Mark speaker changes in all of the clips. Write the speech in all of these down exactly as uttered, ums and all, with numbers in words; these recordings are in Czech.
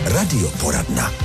Speaker 1: Radioporadna.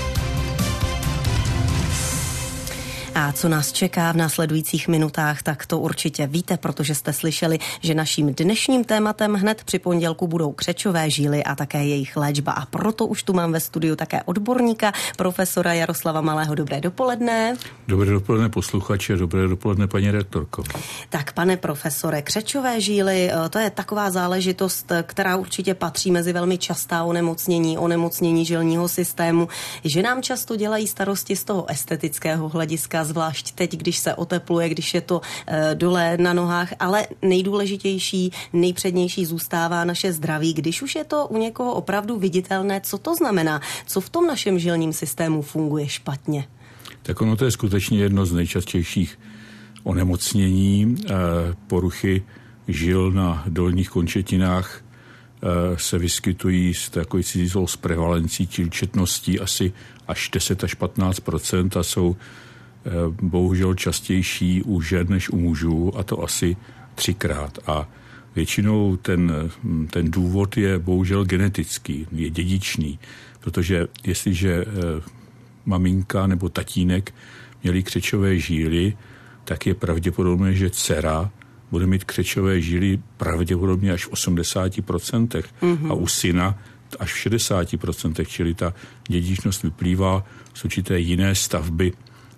Speaker 2: A co nás čeká v následujících minutách, tak to určitě víte, protože jste slyšeli, že naším dnešním tématem hned při pondělku budou křečové žíly a také jejich léčba. A proto už tu mám ve studiu také odborníka, profesora Jaroslava Malého. Dobré dopoledne.
Speaker 3: Dobré dopoledne posluchači, dobré dopoledne paní redaktorko.
Speaker 2: Tak pane profesore, křečové žíly, to je taková záležitost, která určitě patří mezi velmi častá onemocnění, onemocnění žilního systému, že nám často dělají starosti z toho estetického hlediska, zvlášť teď, když se otepluje, když je to e, dole na nohách, ale nejdůležitější, nejpřednější zůstává naše zdraví. Když už je to u někoho opravdu viditelné, co to znamená? Co v tom našem žilním systému funguje špatně?
Speaker 3: Tak ono to je skutečně jedno z nejčastějších onemocnění. E, poruchy žil na dolních končetinách e, se vyskytují s takovou cizou s prevalencí, čili četností asi až deset až patnáct procent a jsou bohužel častější u žen než u mužů, a to asi třikrát. A většinou ten, ten důvod je bohužel genetický, je dědičný, protože jestliže maminka nebo tatínek měli křečové žíly, tak je pravděpodobné, že dcera bude mít křečové žíly pravděpodobně až v osmdesáti procentech mm-hmm. a u syna až v šedesáti procentech, čili ta dědičnost vyplývá z určité jiné stavby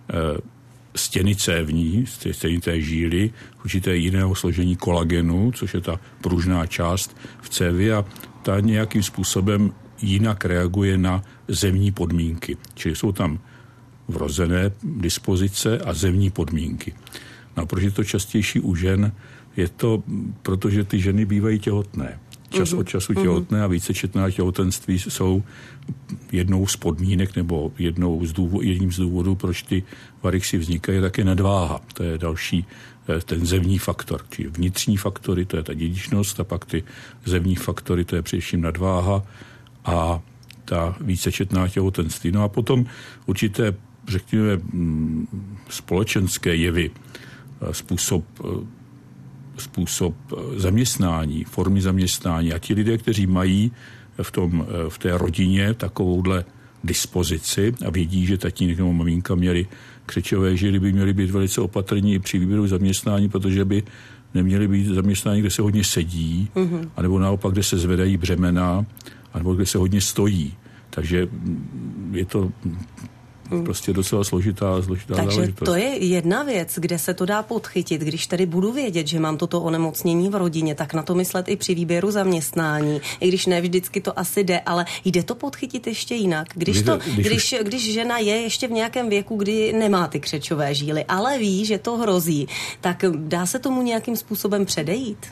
Speaker 3: stěny cévní, stěny té žíly, určité jiného složení kolagenu, což je ta pružná část v cévě, a ta nějakým způsobem jinak reaguje na zemní podmínky. Čili jsou tam vrozené dispozice a zemní podmínky. No a proč je to častější u žen? Je to, protože ty ženy bývají těhotné. Čas od času těhotné a vícečetná těhotenství jsou jednou z podmínek nebo jednou z důvod, jedním z důvodů, proč ty varixy vznikají, je také nadváha. To je další ten zemní faktor. Čili vnitřní faktory, to je ta dědičnost, a pak ty zemní faktory, to je především nadváha a ta vícečetná těhotenství. No a potom určité, řekněme, společenské jevy, způsob způsob zaměstnání, formy zaměstnání, a ti lidé, kteří mají v, tom, v té rodině takovouhle dispozici a vědí, že tatínek nebo maminka měli křečové žíly, by měli být velice opatrní při výběru zaměstnání, protože by neměli být zaměstnání, kde se hodně sedí, mm-hmm. anebo naopak, kde se zvedají břemena, anebo kde se hodně stojí. Takže je to prostě docela složitá, složitá
Speaker 2: Takže
Speaker 3: záležitost.
Speaker 2: To je jedna věc, kde se to dá podchytit. Když tedy budu vědět, že mám toto onemocnění v rodině, tak na to myslet i při výběru zaměstnání. I když ne vždycky to asi jde, ale jde to podchytit ještě jinak. Když, to, když, když, když žena je ještě v nějakém věku, kdy nemá ty křečové žíly, ale ví, že to hrozí, tak dá se tomu nějakým způsobem předejít?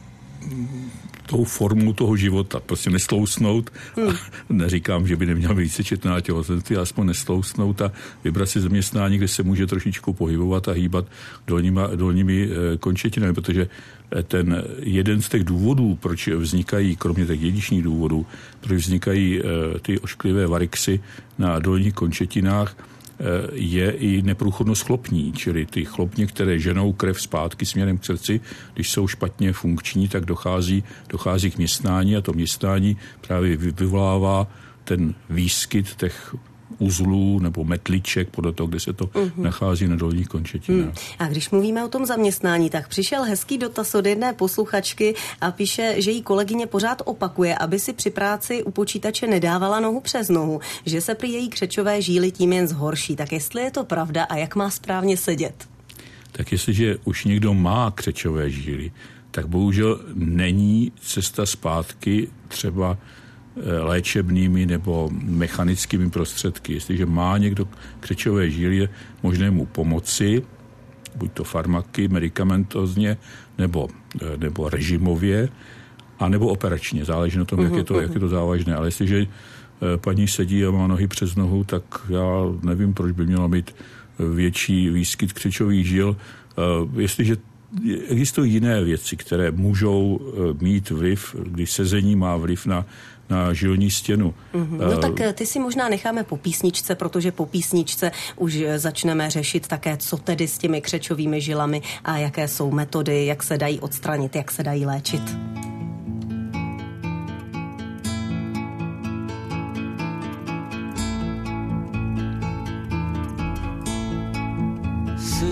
Speaker 3: Tou formou toho života, prostě nestlousnout. Hmm. Neříkám, že by neměla být vícečetná těhotenství, aspoň nestlousnout a vybrat si zaměstnání, kde se může trošičku pohybovat a hýbat dolníma, dolními e, končetinami, protože ten jeden z těch důvodů, proč vznikají, kromě těch dědičních důvodů, proč vznikají e, ty ošklivé varixy na dolních končetinách, je i neprůchodnost chlopní, čili ty chlopně, které ženou krev zpátky směrem k srdci, když jsou špatně funkční, tak dochází, dochází k městnání, a to městnání právě vyvolává ten výskyt těch uzlů nebo metliček, podle toho, kde se to uh-huh. nachází na dolních končetinách. Hmm.
Speaker 2: A když mluvíme o tom zaměstnání, tak přišel hezký dotaz od jedné posluchačky a píše, že jí kolegyně pořád opakuje, aby si při práci u počítače nedávala nohu přes nohu, že se prý její křečové žíly tím jen zhorší. Tak jestli je to pravda a jak má správně sedět?
Speaker 3: Tak jestliže už někdo má křečové žíly, tak bohužel není cesta zpátky třeba léčebnými nebo mechanickými prostředky. Jestliže má někdo křečové žíly, je možné mu pomoci, buď to farmaky, medicamentozně, nebo, nebo režimově, anebo operačně. Záleží na tom, uh-huh, jak, je to, uh-huh. jak je to závažné. Ale jestliže paní sedí a má nohy přes nohu, tak já nevím, proč by měla mít větší výskyt křečových žil. Jestliže existují jiné věci, které můžou mít vliv, když sezení má vliv na na žilní stěnu.
Speaker 2: Mm-hmm. No tak ty si možná necháme po písničce, protože po písničce už začneme řešit také, co tedy s těmi křečovými žilami a jaké jsou metody, jak se dají odstranit, jak se dají léčit.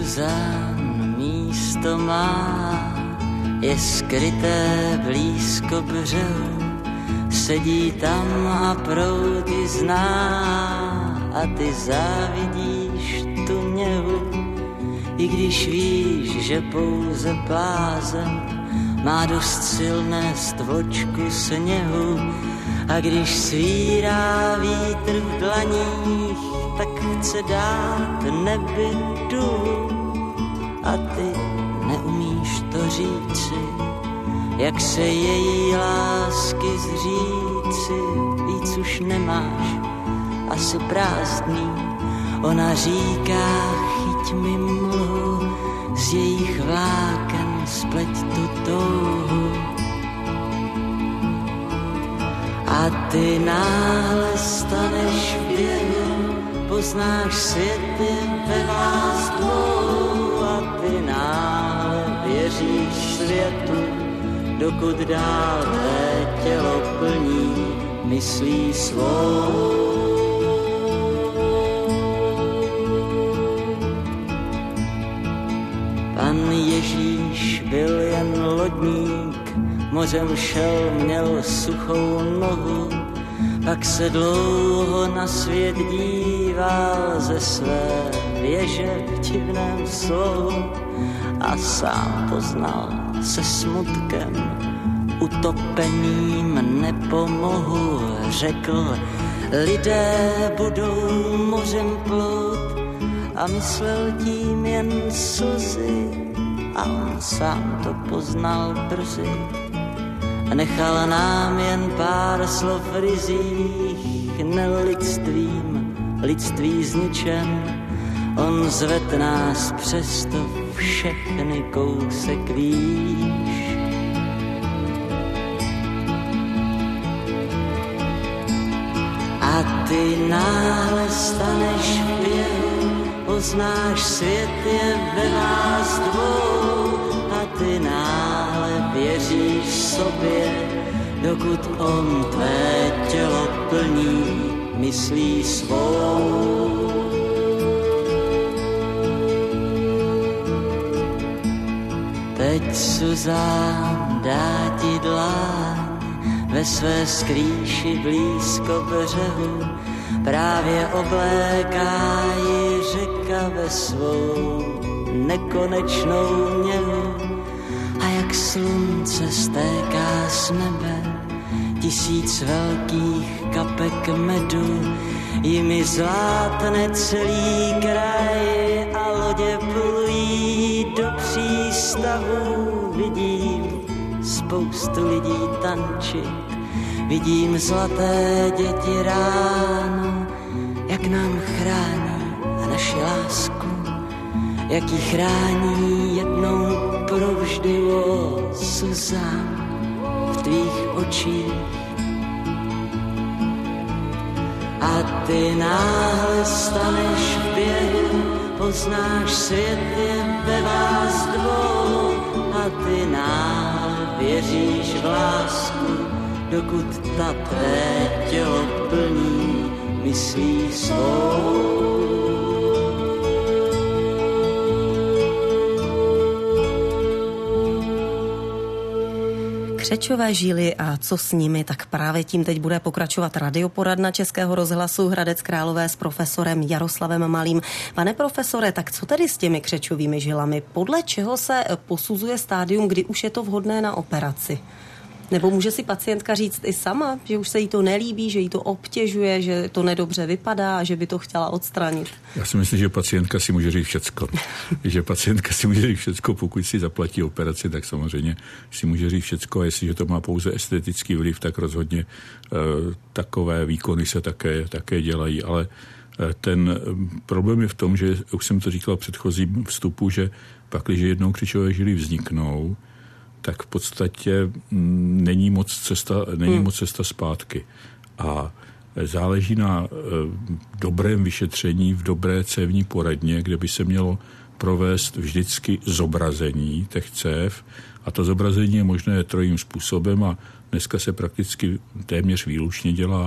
Speaker 1: Suzán místo má, je skryté blízko břehu, sedí tam a proudy zná a ty závidíš tu něhu, i když víš, že pouze blázen má dost silné stvočku sněhu a když svírá vítr v dlaních, tak chce dát nebi důl a ty neumíš to říci, jak se její lásky zříci, víc už nemáš, asi prázdný. Ona říká, chyť mi mlhu, z jejich vláken spleť tu touhu. A ty náhle staneš v běhu, poznáš svět jen ve vás dvou a ty náhle věříš světu, dokud dál tvé tělo plní myslí svou. Pan Ježíš byl jen lodník, mořem šel, měl suchou nohu, pak se dlouho na svět díval ze své věže v divném slohu a sám poznal se smutkem, utopeným nepomohu, řekl, lidé budou mořem plout a myslel tím jen slzy a on sám to poznal brzy a nechal nám jen pár slov rizích, nelidstvím, lidství zničen, on zved nás přesto všechny kousek výš. A ty náhle staneš v běhu, poznáš svět je ve vás dvou a ty náhle věříš sobě, dokud on tvé tělo plní myslí svou. Teď Suzán dá ti dláň ve své skrýši blízko břehu, právě obléká ji řeka ve svou nekonečnou něhu a jak slunce stéká z nebe tisíc velkých kapek medu, jimi zlátne celý kraj a lodě plují do přístavu. Vidím spoustu lidí tančit, vidím zlaté děti ráno, jak nám chrání a naši lásku, jak ji chrání jednou provždy, o Suzán, v tvých očích. A ty náhle staneš v běhu, poznáš svět je ve vás dvou a ty náhle věříš v lásku, dokud ta tvé tělo plní myslí svou.
Speaker 2: Křečové žíly a co s nimi, tak právě tím teď bude pokračovat radioporadna Českého rozhlasu Hradec Králové s profesorem Jaroslavem Malým. Pane profesore, tak co tedy s těmi křečovými žilami? Podle čeho se posuzuje stádium, kdy už je to vhodné na operaci? Nebo může si pacientka říct i sama, že už se jí to nelíbí, že jí to obtěžuje, že to nedobře vypadá a že by to chtěla odstranit?
Speaker 3: Já si myslím, že pacientka si může říct všecko. že pacientka si může říct všecko, pokud si zaplatí operaci, tak samozřejmě si může říct všecko a jestliže to má pouze estetický vliv, tak rozhodně uh, takové výkony se také, také dělají. Ale uh, ten problém je v tom, že už jsem to říkal v předchozím vstupu, že pakliže jednou křečové žily vzniknou, tak v podstatě není moc cesta, není hmm. moc cesta zpátky. A záleží na e, dobrém vyšetření v dobré cévní poradně, kde by se mělo provést vždycky zobrazení těch cév. A to zobrazení je možné trojím způsobem a dneska se prakticky téměř výlučně dělá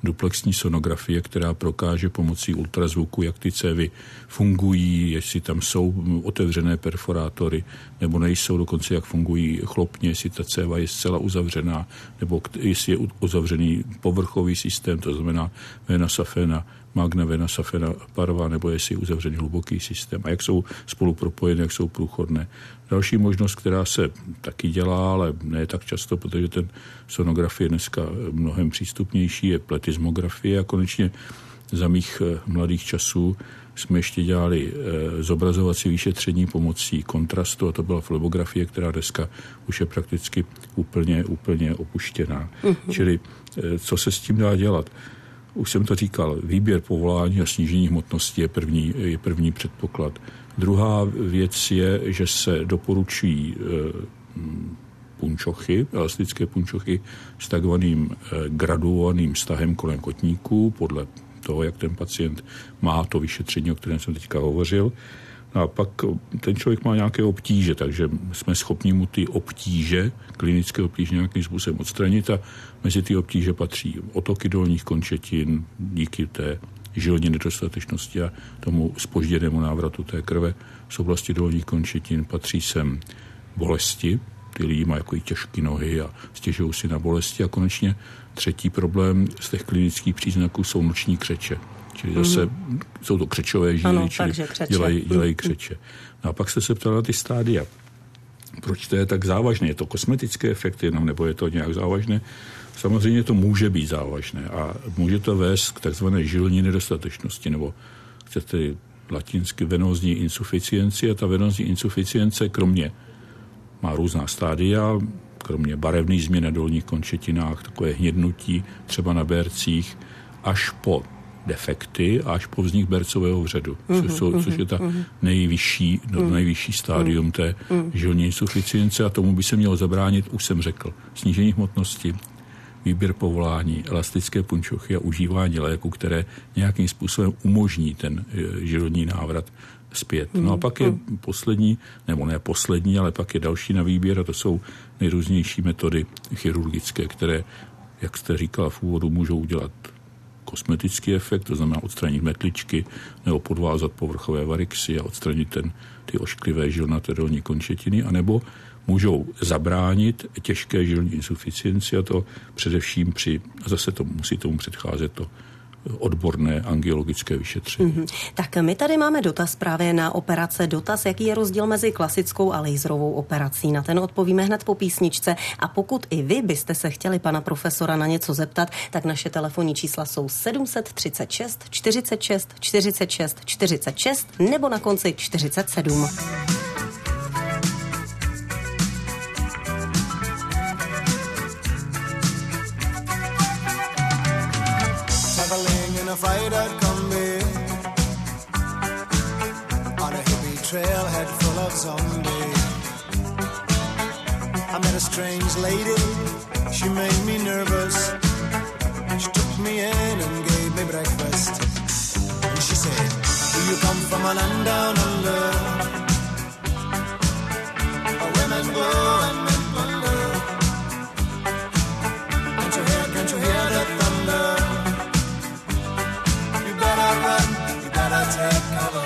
Speaker 3: duplexní sonografie, která prokáže pomocí ultrazvuku, jak ty cévy fungují, jestli tam jsou otevřené perforátory, nebo nejsou, dokonce jak fungují chlopně, jestli ta céva je zcela uzavřená, nebo jestli je uzavřený povrchový systém, to znamená vena safena, magna, vena safena parva, nebo jestli je uzavřený hluboký systém a jak jsou spolu propojené, jak jsou průchodné. Další možnost, která se taky dělá, ale ne tak často, protože ten sonografie je dneska mnohem přístupnější, je pletismografie a konečně za mých mladých časů jsme ještě dělali e, zobrazovací vyšetření pomocí kontrastu a to byla flebografie, která dneska už je prakticky úplně, úplně opuštěná. Mm-hmm. Čili e, co se s tím dá dělat? Už jsem to říkal, výběr povolání a snížení hmotnosti je první, je první předpoklad. Druhá věc je, že se doporučují e, punčochy, elastické punčochy s takzvaným e, graduovaným stahem kolem kotníků, podle toho, jak ten pacient má to vyšetření, o kterém jsem teďka hovořil. No a pak ten člověk má nějaké obtíže, takže jsme schopni mu ty obtíže, klinické obtíže nějakým způsobem odstranit a mezi ty obtíže patří otoky dolních končetin díky té žilní nedostatečnosti a tomu zpožděnému návratu té krve z oblasti dolních končetin. Patří sem bolesti, ty lidi mají jako i těžké nohy a stěžují si na bolesti a konečně třetí problém z těch klinických příznaků jsou noční křeče. Čili zase mm. jsou to křečové žíly, ano, čili dělají, dělají křeče. No a pak jste se ptala na ty stádia. Proč to je tak závažné? Je to kosmetické efekty jenom, nebo je to nějak závažné? Samozřejmě to může být závažné a může to vést k takzvané žilní nedostatečnosti, nebo chcete latinsky venózní insuficienci a ta venózní insuficience kromě má různá stádia, kromě barevných změn na dolních končetinách, takové hnědnutí, třeba na bercích, až po defekty, až po vznik bercového vředu, mm-hmm, což, jsou, což je ta nejvyšší, mm-hmm. nejvyšší stádium té mm-hmm. žilní insuficience a tomu by se mělo zabránit, už jsem řekl, snížení hmotnosti, výběr povolání, elastické punčochy a užívání léku, které nějakým způsobem umožní ten žilní návrat zpět. No a pak je poslední, nebo ne poslední, ale pak je další na výběr a to jsou nejrůznější metody chirurgické, které, jak jste říkala v úvodu, můžou udělat kosmetický efekt, to znamená odstranit metličky nebo podvázat povrchové varixy a odstranit ten, ty ošklivé žilnaté dolní končetiny, anebo můžou zabránit těžké žilní insuficienci a to především při, a zase to musí tomu předcházet to odborné angiologické vyšetření. Mm-hmm.
Speaker 2: Tak my tady máme dotaz právě na operace. Dotaz, jaký je rozdíl mezi klasickou a laserovou operací. Na ten odpovíme hned po písničce. A pokud i vy byste se chtěli pana profesora na něco zeptat, tak naše telefonní čísla jsou sedm set třicet šest, čtyřicet šest, čtyřicet šest, čtyřicet šest nebo na konci čtyřicet sedm.
Speaker 4: A fighter combi on a hippie trailhead full of zombies. I met a strange lady, she made me nervous. She took me in and gave me breakfast. And she said, do you come from a land down under, where women go and men wonder? Can't you hear, can't you hear the thunder? Run, you better take cover.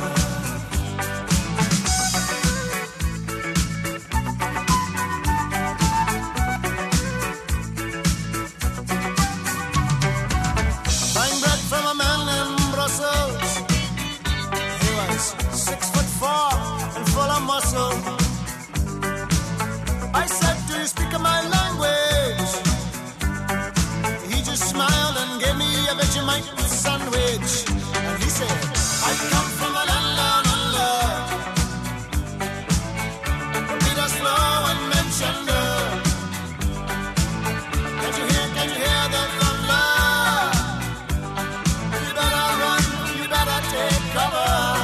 Speaker 4: Buying bread from a man in Brussels. He was six foot four and full of muscle. I said, do you speak my language? He just smiled and gave me a Vegemite sandwich, and he said, I come from a land down under, the beaters flow and mention her. Can you hear, can you hear the thunder? You better run, you better take cover.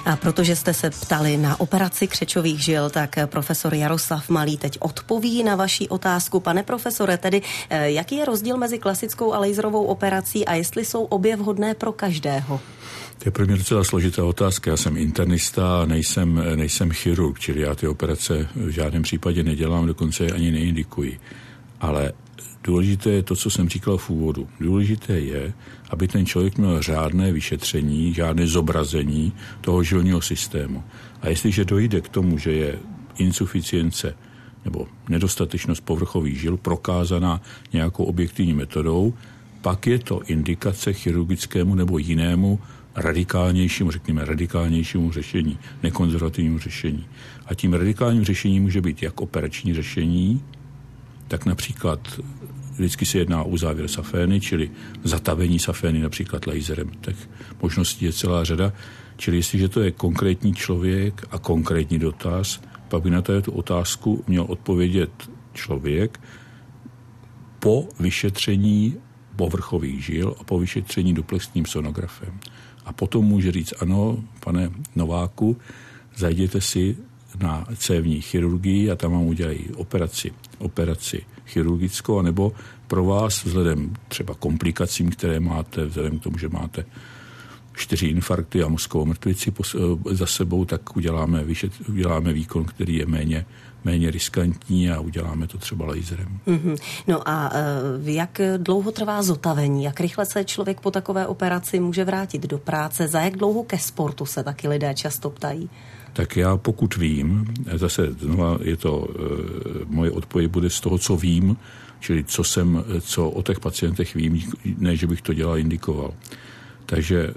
Speaker 2: A protože jste se ptali na operaci křečových žil, tak profesor Jaroslav Malý teď odpoví na vaši otázku. Pane profesore, tedy jaký je rozdíl mezi klasickou a laserovou operací a jestli jsou obě vhodné pro každého?
Speaker 3: To je pro mě docela složitá otázka. Já jsem internista a nejsem, nejsem chirurg, čili já ty operace v žádném případě nedělám, dokonce je ani neindikuji. Ale důležité je to, co jsem říkal v úvodu. Důležité je, aby ten člověk měl řádné vyšetření, žádné zobrazení toho žilního systému. A jestliže dojde k tomu, že je insuficience nebo nedostatečnost povrchových žil prokázaná nějakou objektivní metodou, pak je to indikace chirurgickému nebo jinému radikálnějšímu, řekněme radikálnějšímu řešení, nekonzervativnímu řešení. A tím radikálním řešením může být jak operační řešení, tak například vždycky se jedná o uzávěr safény, čili zatavení safény například laserem. Tak možností je celá řada. Čili jestliže to je konkrétní člověk a konkrétní dotaz, pak by na tu otázku měl odpovědět člověk po vyšetření povrchových žil a po vyšetření duplexním sonografem. A potom může říct, ano, pane Nováku, zajděte si na cévní chirurgii a tam vám udělají operaci, operaci chirurgickou, anebo pro vás vzhledem třeba komplikacím, které máte, vzhledem k tomu, že máte čtyři infarkty a mozkovou mrtvici za sebou, tak uděláme, vyšet, uděláme výkon, který je méně, méně riskantní a uděláme to třeba laserem.
Speaker 2: Mm-hmm. No a jak dlouho trvá zotavení? Jak rychle se člověk po takové operaci může vrátit do práce? Za jak dlouho ke sportu se taky lidé často ptají?
Speaker 3: Tak já pokud vím, zase znova je to, moje odpověď bude z toho, co vím, čili co jsem, co o těch pacientech vím, ne, že bych to dělal, indikoval. Takže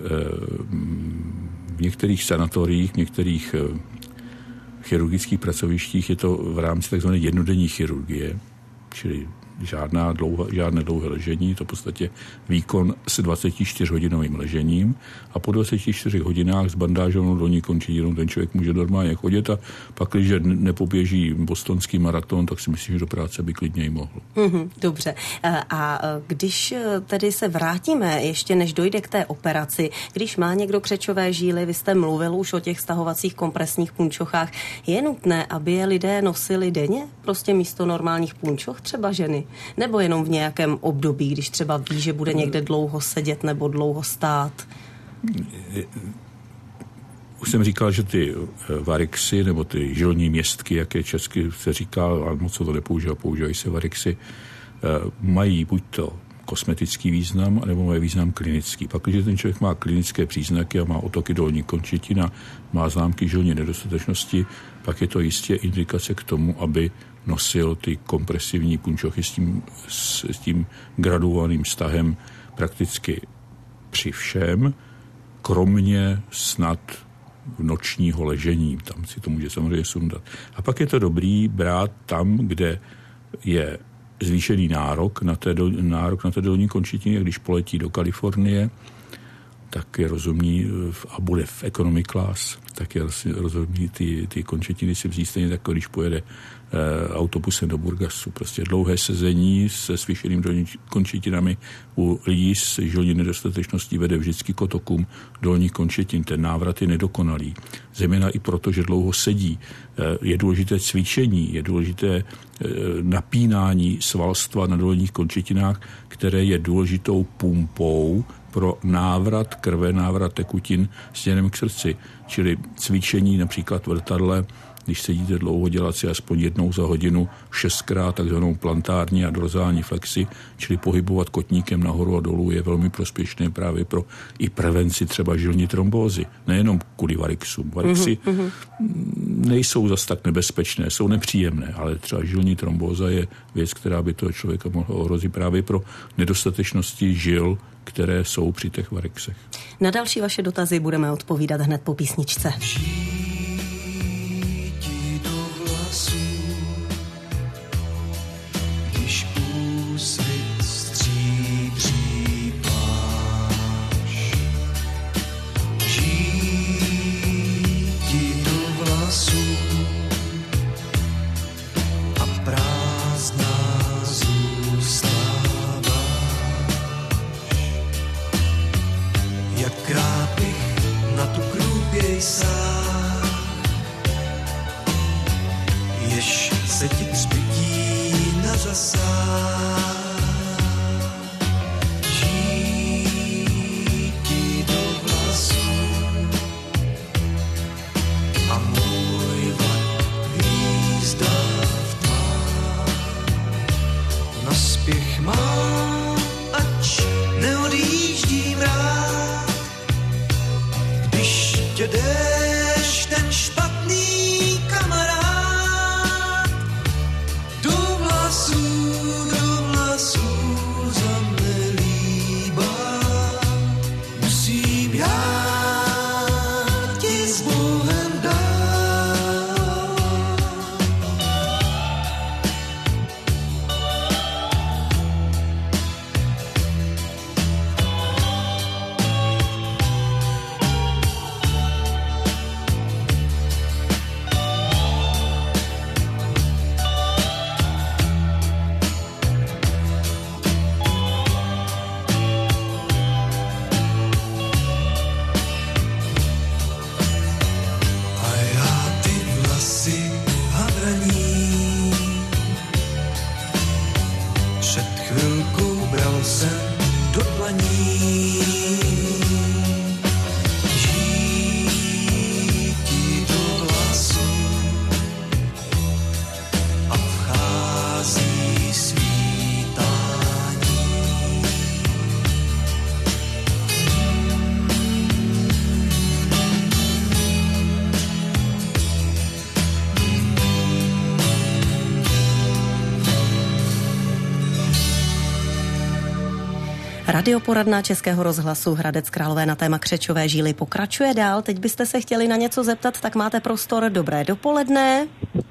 Speaker 3: v některých sanatoriích, v některých chirurgických pracovištích je to v rámci takzvané jednodenní chirurgie, čili žádná dlouhá, žádné dlouhé ležení, to v podstatě výkon s dvacetičtyřhodinovým ležením a po dvaceti čtyřech hodinách s bandážovanou dolní končetinou ten člověk může normálně chodit a pak, když nepoběží bostonský maraton, tak si myslím, že do práce by klidně i mohl.
Speaker 2: Mm-hmm, dobře. A když tedy se vrátíme, ještě než dojde k té operaci, když má někdo křečové žíly, vy jste mluvil už o těch stahovacích kompresních punčochách, je nutné, aby je lidé nosili denně? Prostě místo normálních punčoch třeba ženy? Nebo jenom v nějakém období, když třeba ví, že bude někde dlouho sedět nebo dlouho stát?
Speaker 3: Už jsem říkal, že ty varixy nebo ty žilní městky, jak je česky se říká, ale moc se to nepoužívá, používají se varixy, mají buď to kosmetický význam, nebo mají význam klinický. Pak, když ten člověk má klinické příznaky a má otoky dolní končetin a má známky žilní nedostatečnosti, pak je to jistě indikace k tomu, aby nosil ty kompresivní punčochy s tím, s, s tím graduovaným stahem prakticky při všem, kromě snad nočního ležení. Tam si to může samozřejmě sundat. A pak je to dobrý brát tam, kde je zvýšený nárok na té, nárok na té dolní končetiny, když poletí do Kalifornie, tak je rozumný a bude v economy class, tak je rozumný ty, ty končetiny si vzít stejně tak, když pojede e, autobusem do Burgasu. Prostě dlouhé sezení se zvýšeným dolní končetinami u lidí s žilní nedostatečností vede vždycky k otokům dolních končetin. Ten návrat je nedokonalý. Zejména i proto, že dlouho sedí. E, je důležité cvičení, je důležité e, napínání svalstva na dolních končetinách, které je důležitou pumpou pro návrat krve, návrat tekutin směrem k srdci. Čili cvičení například v vrtadle, když sedíte dlouho, dělat si aspoň jednou za hodinu šestkrát takzvanou plantární a dorzální flexi, čili pohybovat kotníkem nahoru a dolů, je velmi prospěšné právě pro i prevenci třeba žilní trombózy. Nejenom kvůli varixům. Varixy mm-hmm. nejsou zas tak nebezpečné, jsou nepříjemné, ale třeba žilní trombóza je věc, která by toho člověka mohla ohrozit právě pro nedostatečnosti žil, které jsou při těch varixech.
Speaker 2: Na další vaše dotazy budeme odpovídat hned po písničce.
Speaker 5: Krát bych na tu krůpěj sám je déšť ten špatný kamarád. Do vlasů, do vlasů za mne líbá. Musím já ti s Bohem dát.
Speaker 2: Radioporadna Českého rozhlasu Hradec Králové na téma křečové žíly pokračuje dál. Teď byste se chtěli na něco zeptat, tak máte prostor. Dobré dopoledne.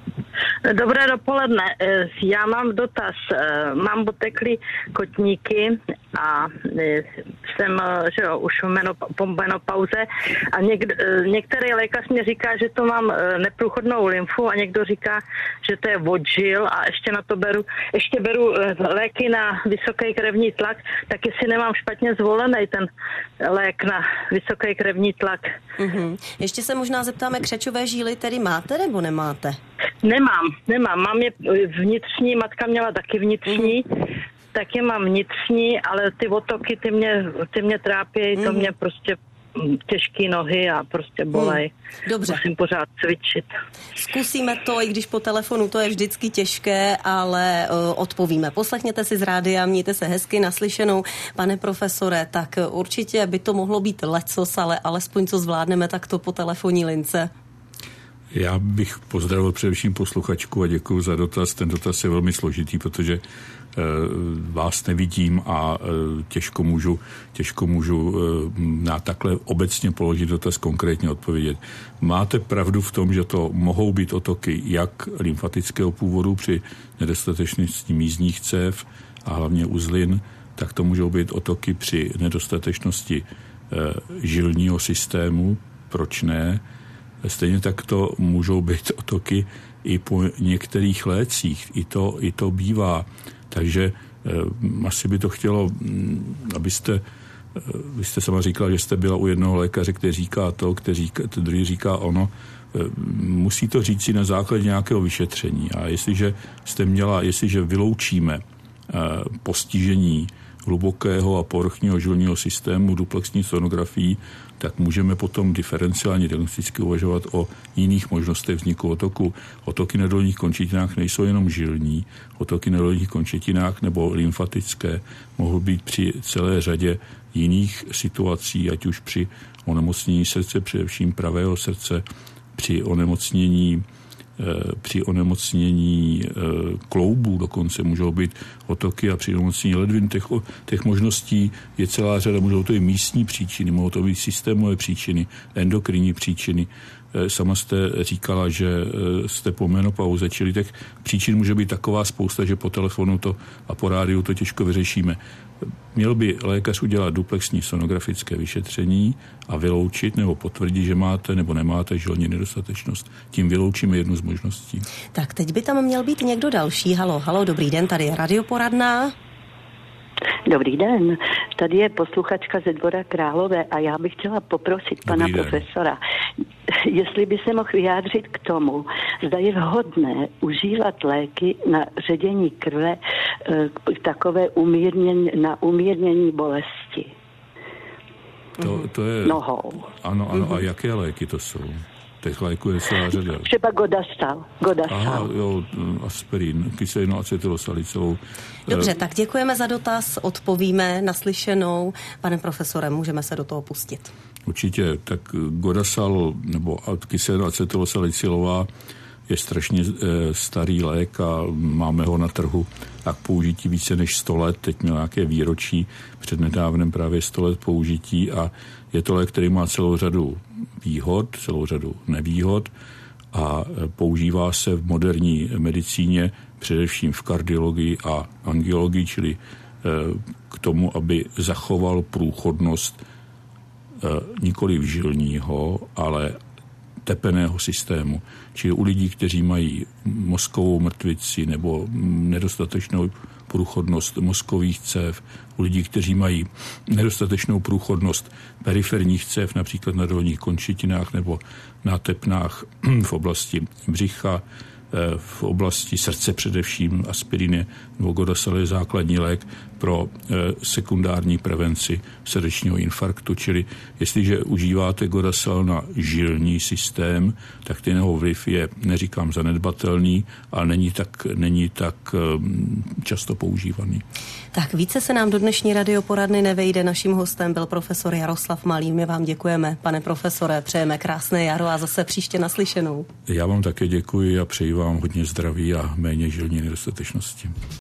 Speaker 6: Dobré dopoledne. Já mám dotaz. Mám oteklý kotníky a jsem, že jo, už po menopauze a něk, některý lékař mě říká, že to mám neprůchodnou lymfu a někdo říká, že to je od žil a ještě na to beru, ještě beru léky na vysoký krevní tlak, tak jestli nemám špatně zvolený ten lék na vysoký krevní tlak.
Speaker 2: Mm-hmm. Ještě se možná zeptáme, křečové žíly tedy máte nebo nemáte?
Speaker 6: Nemám, nemám. Mám je vnitřní, matka měla taky vnitřní, mm. taky mám vnitřní, ale ty otoky, ty mě, ty mě trápějí, mm. to mě prostě těžké nohy a prostě bolej.
Speaker 2: Mm. Dobře.
Speaker 6: Musím pořád cvičit.
Speaker 2: Zkusíme to, i když po telefonu to je vždycky těžké, ale uh, odpovíme. Poslechněte si z rádia, mějte se hezky naslyšenou, pane profesore, tak určitě by to mohlo být lecos, ale alespoň co zvládneme, tak to po telefonní lince.
Speaker 3: Já bych pozdravil především posluchačku a děkuji za dotaz. Ten dotaz je velmi složitý, protože e, vás nevidím a e, těžko můžu, těžko můžu e, na takhle obecně položit dotaz, konkrétně odpovědět. Máte pravdu v tom, že to mohou být otoky jak lymfatického původu při nedostatečnosti mízních cév a hlavně uzlin, tak to můžou být otoky při nedostatečnosti e, žilního systému. Proč ne? Stejně tak to můžou být otoky i po některých lécích. I to, i to bývá. Takže eh, asi by to chtělo, abyste, eh, vy jste sama říkala, že jste byla u jednoho lékaře, který říká to, který říká, ten druhý říká ono. Eh, musí to říct si na základě nějakého vyšetření. A jestliže jste měla, jestliže vyloučíme eh, postižení hlubokého a povrchního žilního systému duplexní sonografií, tak můžeme potom diferenciálně diagnosticky uvažovat o jiných možnostech vzniku otoku. Otoky na dolních končetinách nejsou jenom žilní, otoky na dolních končetinách nebo lymfatické mohou být při celé řadě jiných situací, ať už při onemocnění srdce, především pravého srdce, při onemocnění při onemocnění kloubů dokonce můžou být otoky a při onemocnění ledvin. Těch, těch možností je celá řada, můžou to i místní příčiny, mohou to být systémové příčiny, endokrinní příčiny. Sama jste říkala, že jste po menopauze, čili těch příčin může být taková spousta, že po telefonu to a po rádiu to těžko vyřešíme. Měl by lékař udělat duplexní sonografické vyšetření a vyloučit nebo potvrdit, že máte nebo nemáte žilní nedostatečnost. Tím vyloučíme jednu z možností.
Speaker 2: Tak teď by tam měl být někdo další. Halo, halo, dobrý den, tady je Radioporadna.
Speaker 7: Dobrý den, tady je posluchačka ze Dvora Králové a já bych chtěla poprosit pana profesora, jestli by se mohl vyjádřit k tomu, zda je vhodné užívat léky na ředění krve takové umírnění, na umírnění bolesti.
Speaker 3: To, to je...
Speaker 7: Nohou.
Speaker 3: Ano, ano, mm-hmm. A jaké léky to jsou? Těch léků je celá řada.
Speaker 7: Třeba Godastal. Godastal.
Speaker 3: Aha, jo, aspirin, kyselinu acetylsalicylovou.
Speaker 2: Dobře, tak děkujeme za dotaz, odpovíme naslyšenou. Pane profesore, můžeme se do toho pustit.
Speaker 3: Určitě, tak Godasal nebo kyselinoacetylsalicylová je strašně starý lék a máme ho na trhu a k použití více než sto let. Teď měl nějaké výročí, přednedávnem právě sto let použití a je to lék, který má celou řadu výhod, celou řadu nevýhod a používá se v moderní medicíně především v kardiologii a angiologii, čili k tomu, aby zachoval průchodnost nikoli žilního, ale tepeného systému. Čili u lidí, kteří mají mozkovou mrtvici nebo nedostatečnou průchodnost mozkových cév, u lidí, kteří mají nedostatečnou průchodnost periferních cév, například na dolních končetinách nebo na tepnách v oblasti břicha, v oblasti srdce především aspirin nebo Godasal je základní lék pro sekundární prevenci srdečního infarktu. Čili jestliže užíváte Godasal na žilní systém, tak ten jeho vliv je, neříkám zanedbatelný, ale není tak, není tak často používaný.
Speaker 2: Tak více se nám do dnešní radioporadny nevejde. Naším hostem byl profesor Jaroslav Malý. My vám děkujeme, pane profesore, přejeme krásné jaro a zase příště naslyšenou.
Speaker 3: Já vám také děkuji a přeji vám hodně zdraví a méně žilní nedostatečnosti.